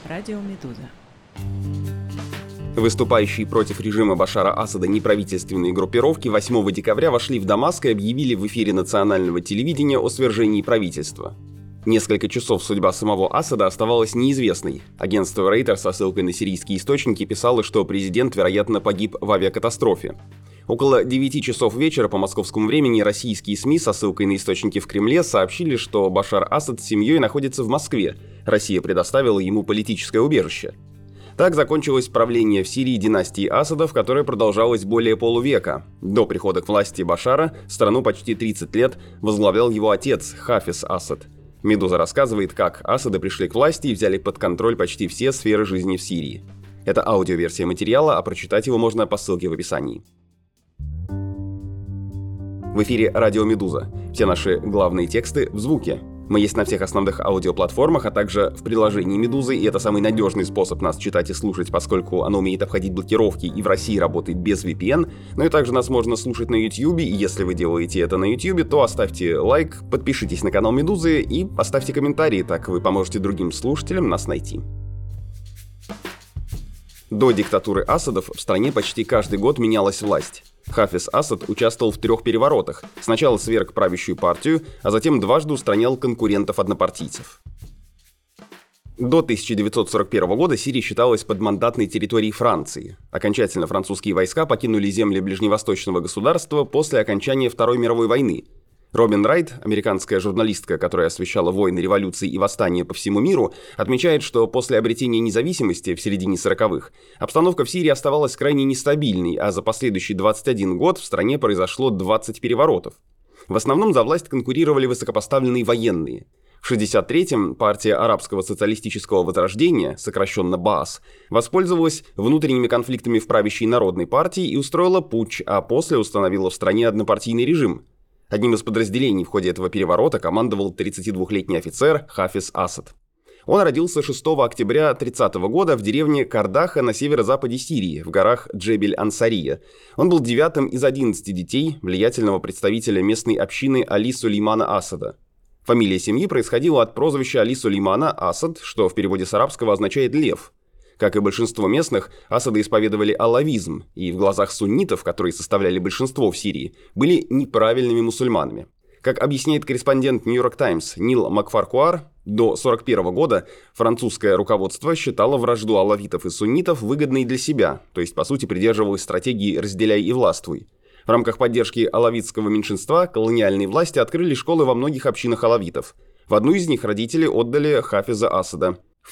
Радио Медуза. Выступающие против режима Башара Асада неправительственные группировки 8 декабря вошли в Дамаск и объявили в эфире национального телевидения о свержении правительства. Несколько часов судьба самого Асада оставалась неизвестной. Агентство Reuters со ссылкой на сирийские источники писало, что президент, вероятно, погиб в авиакатастрофе. Около 9 часов вечера по московскому времени российские СМИ со ссылкой на источники в Кремле сообщили, что Башар Асад с семьей находится в Москве. Россия предоставила ему политическое убежище. Так закончилось правление в Сирии династии Асадов, которое продолжалось более полувека. До прихода к власти Башара страну почти 30 лет возглавлял его отец Хафиз Асад. «Медуза» рассказывает, как Асады пришли к власти и взяли под контроль почти все сферы жизни в Сирии. Это аудиоверсия материала, а прочитать его можно по ссылке в описании. В эфире «Радио Медуза». Все наши главные тексты в звуке. Мы есть на всех основных аудиоплатформах, а также в приложении «Медузы», и это самый надежный способ нас читать и слушать, поскольку оно умеет обходить блокировки и в России работает без VPN. Но и также нас можно слушать на YouTube, и если вы делаете это на YouTube, то оставьте лайк, подпишитесь на канал «Медузы» и оставьте комментарии, так вы поможете другим слушателям нас найти. До диктатуры Асадов в стране почти каждый год менялась власть. Хафиз Асад участвовал в 3 переворотах. Сначала сверг правящую партию, а затем дважды устранял конкурентов-однопартийцев. До 1941 года Сирия считалась подмандатной территорией Франции. Окончательно французские войска покинули земли ближневосточного государства после окончания Второй мировой войны. Робин Райт, американская журналистка, которая освещала войны, революции и восстания по всему миру, отмечает, что после обретения независимости в середине 40-х обстановка в Сирии оставалась крайне нестабильной, а за последующий 21 год в стране произошло 20 переворотов. В основном за власть конкурировали высокопоставленные военные. В 1963-м партия Арабского социалистического возрождения, сокращенно БААС, воспользовалась внутренними конфликтами в правящей народной партии и устроила путч, а после установила в стране однопартийный режим. Одним из подразделений в ходе этого переворота командовал 32-летний офицер Хафиз Асад. Он родился 6 октября 1930 года в деревне Кардаха на северо-западе Сирии, в горах Джебель-Ансария. Он был 9-м из 11 детей влиятельного представителя местной общины Али Сулеймана Асада. Фамилия семьи происходила от прозвища Али Сулеймана Асад, что в переводе с арабского означает «лев». Как и большинство местных, Асады исповедовали алавизм, и в глазах суннитов, которые составляли большинство в Сирии, были неправильными мусульманами. Как объясняет корреспондент New York Times Нил Макфаркуар, до 1941 года французское руководство считало вражду алавитов и суннитов выгодной для себя, то есть по сути придерживалось стратегии «разделяй и властвуй». В рамках поддержки алавитского меньшинства колониальные власти открыли школы во многих общинах алавитов. В одну из них родители отдали Хафиза Асада. В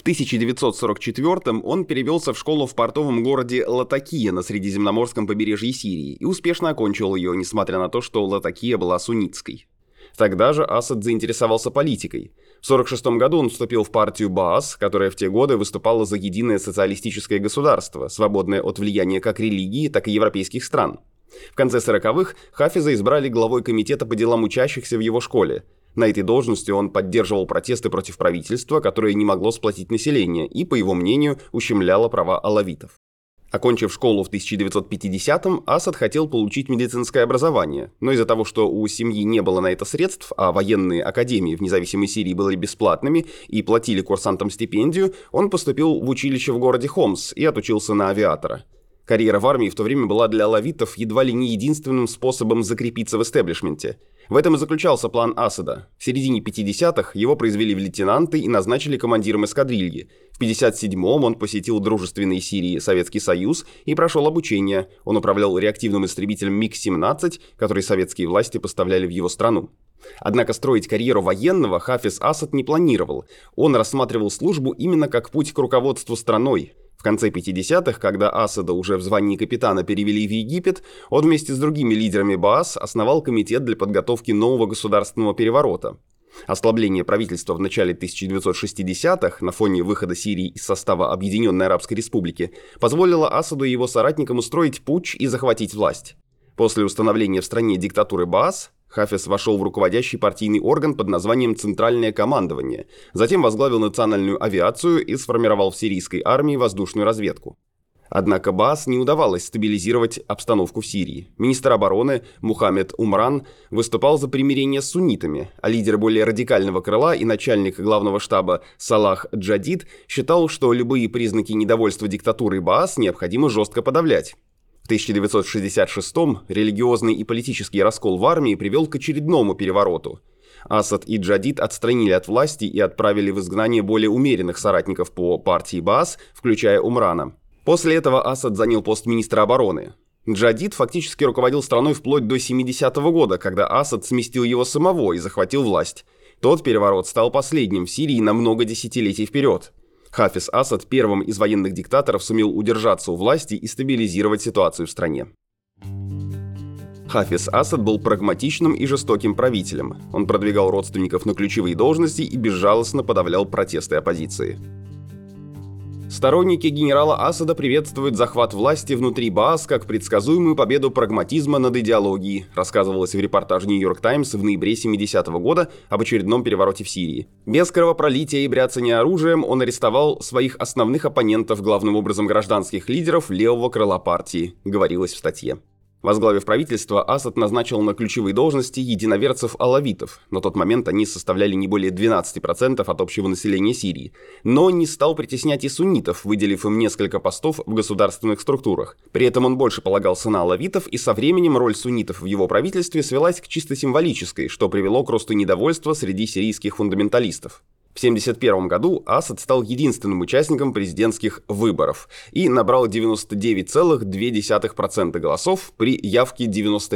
1944-м он перевелся в школу в портовом городе Латакия на Средиземноморском побережье Сирии и успешно окончил ее, несмотря на то, что Латакия была суннитской. Тогда же Асад заинтересовался политикой. В 1946 году он вступил в партию БААС, которая в те годы выступала за единое социалистическое государство, свободное от влияния как религии, так и европейских стран. В конце 1940-х Хафиза избрали главой комитета по делам учащихся в его школе. На этой должности он поддерживал протесты против правительства, которое не могло сплотить население и, по его мнению, ущемляло права алавитов. Окончив школу в 1950-м, Асад хотел получить медицинское образование, но из-за того, что у семьи не было на это средств, а военные академии в независимой Сирии были бесплатными и платили курсантам стипендию, он поступил в училище в городе Хомс и отучился на авиатора. Карьера в армии в то время была для алавитов едва ли не единственным способом закрепиться в эстеблишменте. В этом и заключался план Асада. В середине 50-х его произвели в лейтенанты и назначили командиром эскадрильи. В 57-м он посетил дружественный Сирии Советский Союз и прошел обучение. Он управлял реактивным истребителем МиГ-17, который советские власти поставляли в его страну. Однако строить карьеру военного Хафиз Асад не планировал. Он рассматривал службу именно как путь к руководству страной. В конце 50-х, когда Асада уже в звании капитана перевели в Египет, он вместе с другими лидерами БААС основал комитет для подготовки нового государственного переворота. Ослабление правительства в начале 1960-х на фоне выхода Сирии из состава Объединенной Арабской Республики позволило Асаду и его соратникам устроить путч и захватить власть. После установления в стране диктатуры БААС Хафиз вошел в руководящий партийный орган под названием «Центральное командование», затем возглавил национальную авиацию и сформировал в сирийской армии воздушную разведку. Однако Баас не удавалось стабилизировать обстановку в Сирии. Министр обороны Мухаммед Умран выступал за примирение с суннитами, а лидер более радикального крыла и начальник главного штаба Салах Джадид считал, что любые признаки недовольства диктатурой Баас необходимо жестко подавлять. В 1966-м религиозный и политический раскол в армии привел к очередному перевороту. Асад и Джадид отстранили от власти и отправили в изгнание более умеренных соратников по партии Баас, включая Умрана. После этого Асад занял пост министра обороны. Джадид фактически руководил страной вплоть до 70-го года, когда Асад сместил его самого и захватил власть. Тот переворот стал последним в Сирии на много десятилетий вперед. Хафиз Асад первым из военных диктаторов сумел удержаться у власти и стабилизировать ситуацию в стране. Хафиз Асад был прагматичным и жестоким правителем. Он продвигал родственников на ключевые должности и безжалостно подавлял протесты оппозиции. Сторонники генерала Асада приветствуют захват власти внутри Баас как предсказуемую победу прагматизма над идеологией, рассказывалось в репортаже New York Times в ноябре 70-го года об очередном перевороте в Сирии. Без кровопролития и бряцания оружием он арестовал своих основных оппонентов, главным образом гражданских лидеров левого крыла партии, говорилось в статье. Возглавив правительство, Асад назначил на ключевые должности единоверцев-алавитов. На тот момент они составляли не более 12% от общего населения Сирии. Но не стал притеснять и суннитов, выделив им несколько постов в государственных структурах. При этом он больше полагался на алавитов, и со временем роль суннитов в его правительстве свелась к чисто символической, что привело к росту недовольства среди сирийских фундаменталистов. В 1971 году Асад стал единственным участником президентских выборов и набрал 99,2% голосов при явке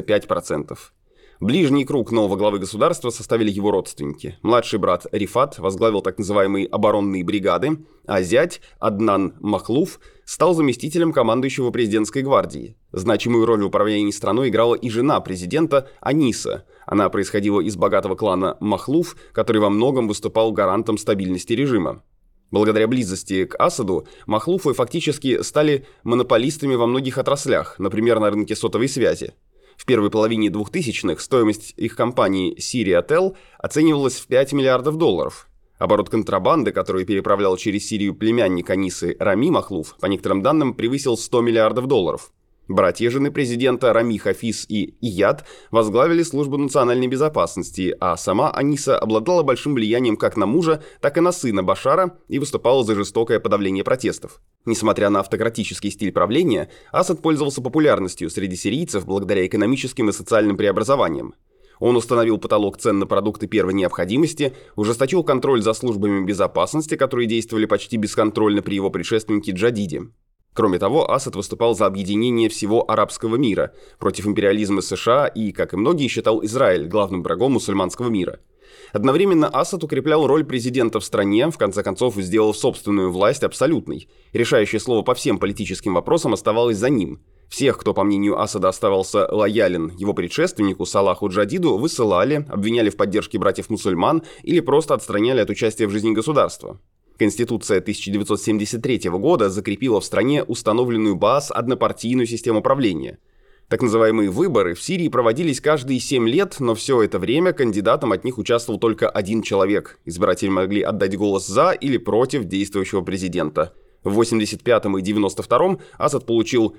95%. Ближний круг нового главы государства составили его родственники. Младший брат Рифат возглавил так называемые оборонные бригады, а зять Аднан Махлуф стал заместителем командующего президентской гвардии. Значимую роль в управлении страной играла и жена президента Аниса. Она происходила из богатого клана Махлуф, который во многом выступал гарантом стабильности режима. Благодаря близости к Асаду, Махлуфы фактически стали монополистами во многих отраслях, например, на рынке сотовой связи. В первой половине 2000-х стоимость их компании Syriatel оценивалась в $5 миллиардов. Оборот контрабанды, который переправлял через Сирию племянник Анисы Рами Махлуф, по некоторым данным, превысил $100 миллиардов. Братья жены президента Рами Хафиз и Ияд возглавили службу национальной безопасности, а сама Аниса обладала большим влиянием как на мужа, так и на сына Башара и выступала за жестокое подавление протестов. Несмотря на автократический стиль правления, Асад пользовался популярностью среди сирийцев благодаря экономическим и социальным преобразованиям. Он установил потолок цен на продукты первой необходимости, ужесточил контроль за службами безопасности, которые действовали почти бесконтрольно при его предшественнике Джадиде. Кроме того, Асад выступал за объединение всего арабского мира против империализма США и, как и многие, считал Израиль главным врагом мусульманского мира. Одновременно Асад укреплял роль президента в стране, в конце концов сделав собственную власть абсолютной. Решающее слово по всем политическим вопросам оставалось за ним. Всех, кто, по мнению Асада, оставался лоялен его предшественнику Салаху Джадиду, высылали, обвиняли в поддержке братьев-мусульман или просто отстраняли от участия в жизни государства. Конституция 1973 года закрепила в стране установленную Баас однопартийную систему правления. Так называемые выборы в Сирии проводились каждые 7 лет, но все это время кандидатом от них участвовал только один человек. Избиратели могли отдать голос за или против действующего президента. В 85-м и 92-м Асад получил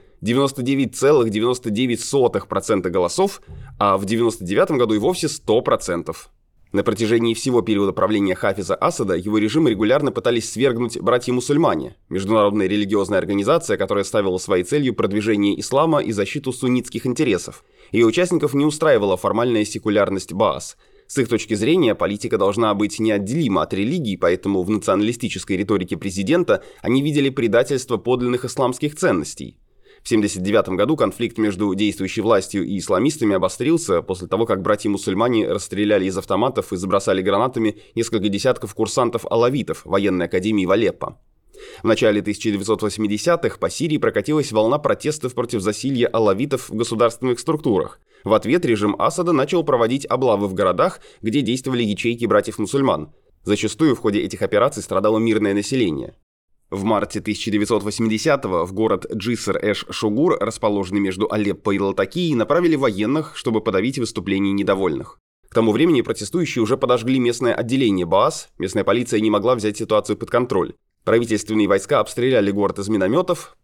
99,99% голосов, а в 99-м году и вовсе 100%. На протяжении всего периода правления Хафиза Асада его режим регулярно пытались свергнуть братья-мусульмане, международная религиозная организация, которая ставила своей целью продвижение ислама и защиту суннитских интересов. Ее участников не устраивала формальная секулярность Баас. С их точки зрения, политика должна быть неотделима от религии, поэтому в националистической риторике президента они видели предательство подлинных исламских ценностей. В 1979 году конфликт между действующей властью и исламистами обострился после того, как братья-мусульмане расстреляли из автоматов и забросали гранатами несколько десятков курсантов-алавитов военной академии в Алеппо. В начале 1980-х по Сирии прокатилась волна протестов против засилья алавитов в государственных структурах. В ответ режим Асада начал проводить облавы в городах, где действовали ячейки братьев-мусульман. Зачастую в ходе этих операций страдало мирное население. В марте 1980-го в город Джиср-эш-Шугур, расположенный между Алеппо и Латакией, направили военных, чтобы подавить выступления недовольных. К тому времени протестующие уже подожгли местное отделение Баас, местная полиция не могла взять ситуацию под контроль. Правительственные войска обстреляли город из минометов,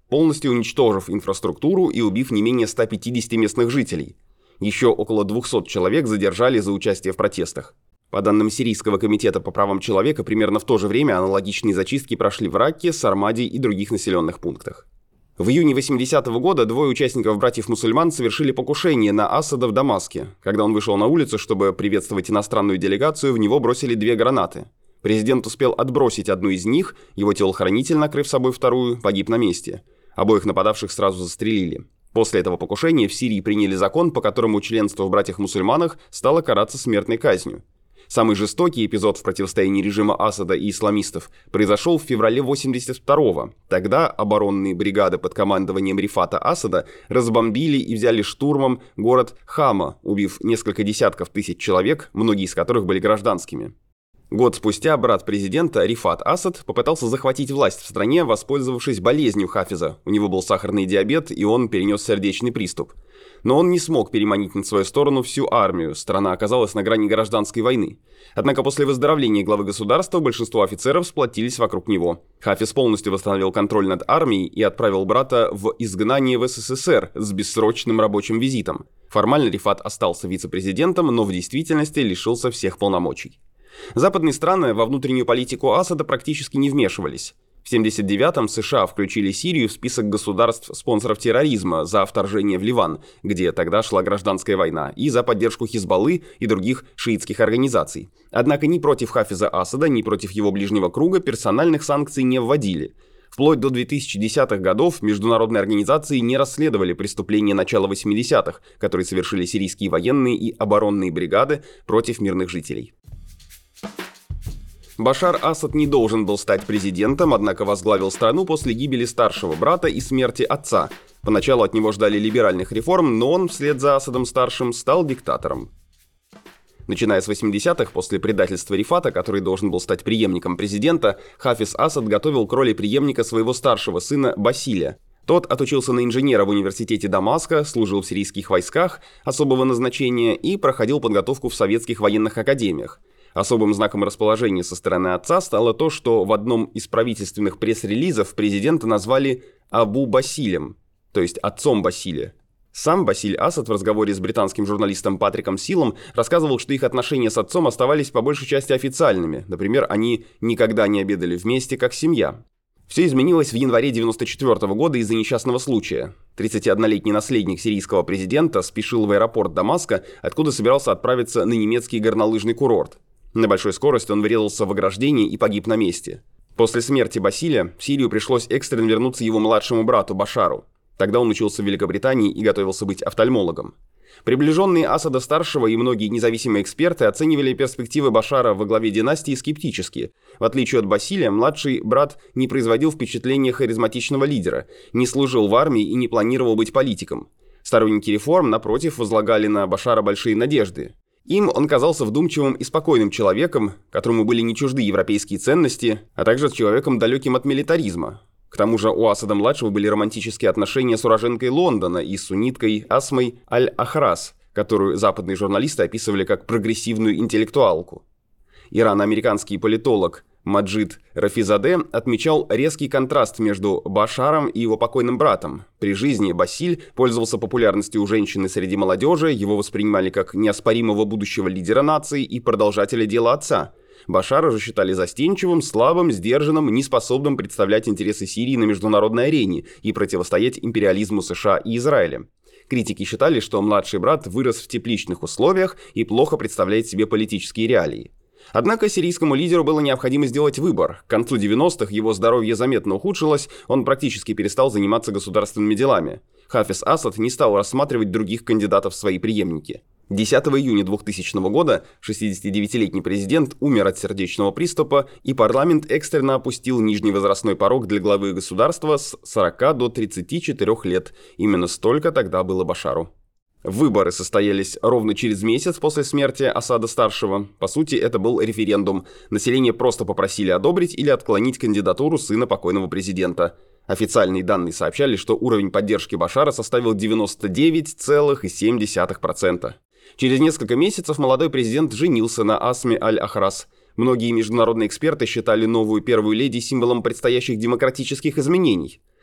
полностью уничтожив инфраструктуру и убив не менее 150 местных жителей. Еще около 200 человек задержали за участие в протестах. По данным Сирийского комитета по правам человека, примерно в то же время аналогичные зачистки прошли в Ракке, Сармаде и других населенных пунктах. В июне 80-го года двое участников братьев-мусульман совершили покушение на Асада в Дамаске. Когда он вышел на улицу, чтобы приветствовать иностранную делегацию, в него бросили 2 гранаты. Президент успел отбросить одну из них, его телохранитель, накрыв собой вторую, погиб на месте. Обоих нападавших сразу застрелили. После этого покушения в Сирии приняли закон, по которому членство в братьях-мусульманах стало караться смертной казнью. Самый жестокий эпизод в противостоянии режима Асада и исламистов произошел в феврале 82-го. Тогда оборонные бригады под командованием Рифата Асада разбомбили и взяли штурмом город Хама, убив несколько десятков тысяч человек, многие из которых были гражданскими. Год спустя брат президента Рифат Асад попытался захватить власть в стране, воспользовавшись болезнью Хафиза. У него был сахарный диабет, и он перенес сердечный приступ. Но он не смог переманить на свою сторону всю армию, страна оказалась на грани гражданской войны. Однако после выздоровления главы государства большинство офицеров сплотились вокруг него. Хафиз полностью восстановил контроль над армией и отправил брата в изгнание в СССР с бессрочным рабочим визитом. Формально Рифат остался вице-президентом, но в действительности лишился всех полномочий. Западные страны во внутреннюю политику Асада практически не вмешивались. В 1979-м США включили Сирию в список государств-спонсоров терроризма за вторжение в Ливан, где тогда шла гражданская война, и за поддержку Хизбаллы и других шиитских организаций. Однако ни против Хафиза Асада, ни против его ближнего круга персональных санкций не вводили. Вплоть до 2010-х годов международные организации не расследовали преступления начала 80-х, которые совершили сирийские военные и оборонные бригады против мирных жителей. Башар Асад не должен был стать президентом, однако возглавил страну после гибели старшего брата и смерти отца. Поначалу от него ждали либеральных реформ, но он вслед за Асадом-старшим стал диктатором. Начиная с 80-х, после предательства Рифата, который должен был стать преемником президента, Хафиз Асад готовил к роли преемника своего старшего сына Басиля. Тот отучился на инженера в университете Дамаска, служил в сирийских войсках особого назначения и проходил подготовку в советских военных академиях. Особым знаком расположения со стороны отца стало то, что в одном из правительственных пресс-релизов президента назвали Абу Басилем, то есть отцом Басиля. Сам Басиль Асад в разговоре с британским журналистом Патриком Силом рассказывал, что их отношения с отцом оставались по большей части официальными. Например, они никогда не обедали вместе как семья. Все изменилось в январе 1994 года из-за несчастного случая. 31-летний наследник сирийского президента спешил в аэропорт Дамаска, откуда собирался отправиться на немецкий горнолыжный курорт. На большой скорости он врезался в ограждение и погиб на месте. После смерти Басиля в Сирию пришлось экстренно вернуться его младшему брату Башару. Тогда он учился в Великобритании и готовился быть офтальмологом. Приближенные Асада-старшего и многие независимые эксперты оценивали перспективы Башара во главе династии скептически. В отличие от Басиля, младший брат не производил впечатления харизматичного лидера, не служил в армии и не планировал быть политиком. Сторонники реформ, напротив, возлагали на Башара большие надежды. Им он казался вдумчивым и спокойным человеком, которому были не чужды европейские ценности, а также человеком далеким от милитаризма. К тому же у Асада-младшего были романтические отношения с уроженкой Лондона и сунниткой Асмой Аль-Ахрас, которую западные журналисты описывали как прогрессивную интеллектуалку. Ирано-американский политолог Маджид Рафизаде отмечал резкий контраст между Башаром и его покойным братом. При жизни Басиль пользовался популярностью у женщин и среди молодежи, его воспринимали как неоспоримого будущего лидера нации и продолжателя дела отца. Башара же считали застенчивым, слабым, сдержанным, неспособным представлять интересы Сирии на международной арене и противостоять империализму США и Израиля. Критики считали, что младший брат вырос в тепличных условиях и плохо представляет себе политические реалии. Однако сирийскому лидеру было необходимо сделать выбор. К концу 90-х его здоровье заметно ухудшилось, он практически перестал заниматься государственными делами. Хафиз Асад не стал рассматривать других кандидатов в свои преемники. 10 июня 2000 года 69-летний президент умер от сердечного приступа, и парламент экстренно опустил нижний возрастной порог для главы государства с 40 до 34 лет. Именно столько тогда было Башару. Выборы состоялись ровно через месяц после смерти Асада-старшего. По сути, это был референдум. Население просто попросили одобрить или отклонить кандидатуру сына покойного президента. Официальные данные сообщали, что уровень поддержки Башара составил 99,7%. Через несколько месяцев молодой президент женился на Асме Аль-Ахрас. Многие международные эксперты считали новую первую леди символом предстоящих демократических изменений.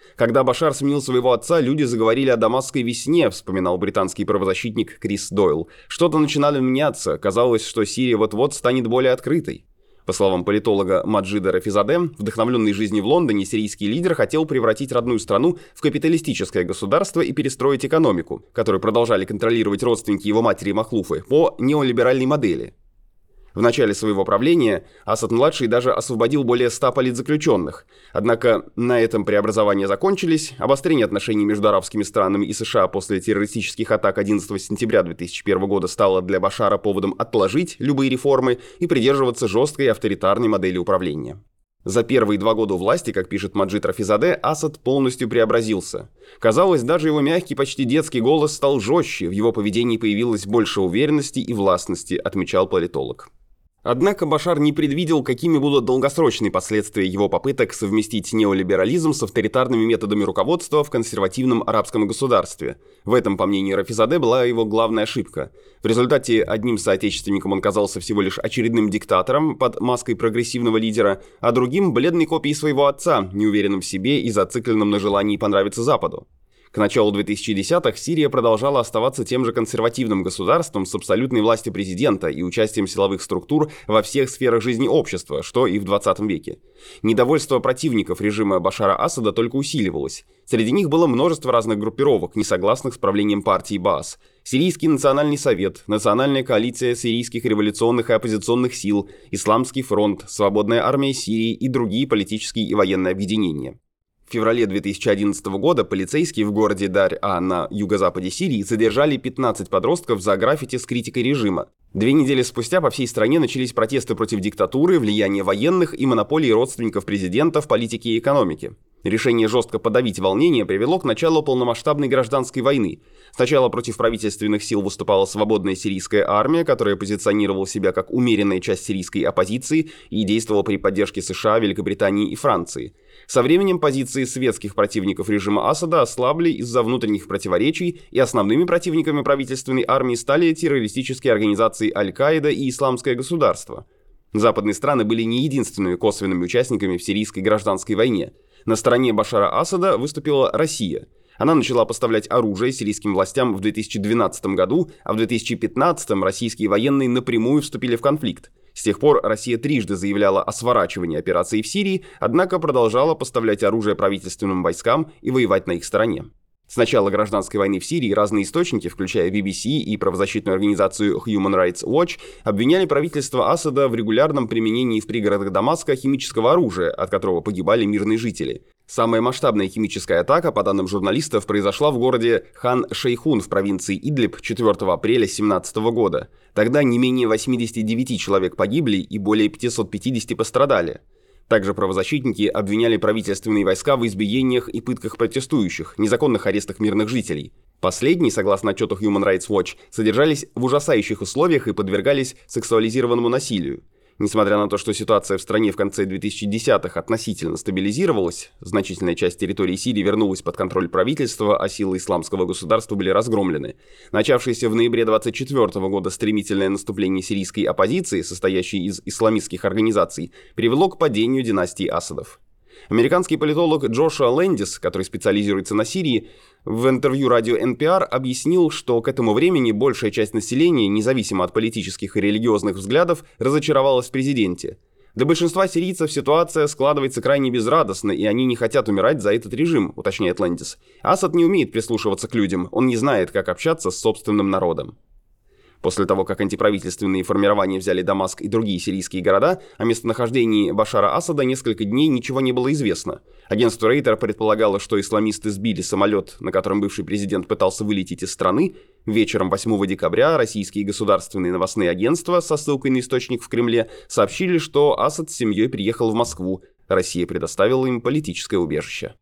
«Когда Башар сменил своего отца, люди заговорили о дамасской весне», вспоминал британский правозащитник Крис Дойл. «Что-то начинало меняться, казалось, что Сирия вот-вот станет более открытой». По словам политолога Маджида Рафизаде, вдохновленный жизнью в Лондоне, сирийский лидер хотел превратить родную страну в капиталистическое государство и перестроить экономику, которую продолжали контролировать родственники его матери Махлуфы, по неолиберальной модели. В начале своего правления Асад-младший даже освободил более 100 политзаключенных. Однако на этом преобразования закончились, обострение отношений между арабскими странами и США после террористических атак 11 сентября 2001 года стало для Башара поводом отложить любые реформы и придерживаться жесткой авторитарной модели управления. За первые 2 года у власти, как пишет Маджид Рафизаде, Асад полностью преобразился. Казалось, даже его мягкий, почти детский голос стал жестче, в его поведении появилось больше уверенности и властности, отмечал политолог. Однако Башар не предвидел, какими будут долгосрочные последствия его попыток совместить неолиберализм с авторитарными методами руководства в консервативном арабском государстве. В этом, по мнению Рафизаде, была его главная ошибка. В результате одним соотечественником он казался всего лишь очередным диктатором под маской прогрессивного лидера, а другим – бледной копией своего отца, неуверенным в себе и зацикленным на желании понравиться Западу. К началу 2010-х Сирия продолжала оставаться тем же консервативным государством с абсолютной властью президента и участием силовых структур во всех сферах жизни общества, что и в 20 веке. Недовольство противников режима Башара Асада только усиливалось. Среди них было множество разных группировок, не согласных с правлением партии Баас. Сирийский национальный совет, Национальная коалиция сирийских революционных и оппозиционных сил, Исламский фронт, Свободная армия Сирии и другие политические и военные объединения. В феврале 2011 года полицейские в городе Дарь-А на юго-западе Сирии задержали 15 подростков за граффити с критикой режима. 2 недели спустя по всей стране начались протесты против диктатуры, влияния военных и монополии родственников президента в политике и экономике. Решение жестко подавить волнения привело к началу полномасштабной гражданской войны. Сначала против правительственных сил выступала свободная сирийская армия, которая позиционировала себя как умеренная часть сирийской оппозиции и действовала при поддержке США, Великобритании и Франции. Со временем позиции светских противников режима Асада ослабли из-за внутренних противоречий, и основными противниками правительственной армии стали террористические организации Аль-Каида и Исламское государство. Западные страны были не единственными косвенными участниками в сирийской гражданской войне. На стороне Башара Асада выступила Россия. Она начала поставлять оружие сирийским властям в 2012 году, а в 2015 российские военные напрямую вступили в конфликт. С тех пор Россия трижды заявляла о сворачивании операции в Сирии, однако продолжала поставлять оружие правительственным войскам и воевать на их стороне. С начала гражданской войны в Сирии разные источники, включая BBC и правозащитную организацию Human Rights Watch, обвиняли правительство Асада в регулярном применении в пригородах Дамаска химического оружия, от которого погибали мирные жители. Самая масштабная химическая атака, по данным журналистов, произошла в городе Хан-Шейхун в провинции Идлиб 4 апреля 2017 года. Тогда не менее 89 человек погибли и более 550 пострадали. Также правозащитники обвиняли правительственные войска в избиениях и пытках протестующих, незаконных арестах мирных жителей. Последние, согласно отчету Human Rights Watch, содержались в ужасающих условиях и подвергались сексуализированному насилию. Несмотря на то, что ситуация в стране в конце 2010-х относительно стабилизировалась, значительная часть территории Сирии вернулась под контроль правительства, а силы исламского государства были разгромлены. Начавшееся в ноябре 2024 года стремительное наступление сирийской оппозиции, состоящей из исламистских организаций, привело к падению династии Асадов. Американский политолог Джошуа Лэндис, который специализируется на Сирии, в интервью радио NPR объяснил, что к этому времени большая часть населения, независимо от политических и религиозных взглядов, разочаровалась в президенте. Для большинства сирийцев ситуация складывается крайне безрадостно, и они не хотят умирать за этот режим, уточняет Лэндис. Асад не умеет прислушиваться к людям, он не знает, как общаться с собственным народом. После того, как антиправительственные формирования взяли Дамаск и другие сирийские города, о местонахождении Башара Асада несколько дней ничего не было известно. Агентство Рейтер предполагало, что исламисты сбили самолет, на котором бывший президент пытался вылететь из страны. Вечером 8 декабря российские государственные новостные агентства со ссылкой на источник в Кремле сообщили, что Асад с семьей приехал в Москву. Россия предоставила им политическое убежище.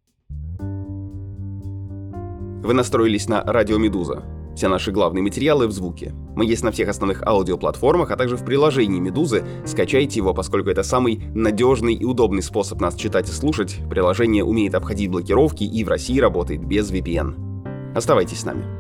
Вы настроились на радио Медуза. Все наши главные материалы в звуке. Мы есть на всех основных аудиоплатформах, а также в приложении Медузы. Скачайте его, поскольку это самый надежный и удобный способ нас читать и слушать. Приложение умеет обходить блокировки и в России работает без VPN. Оставайтесь с нами.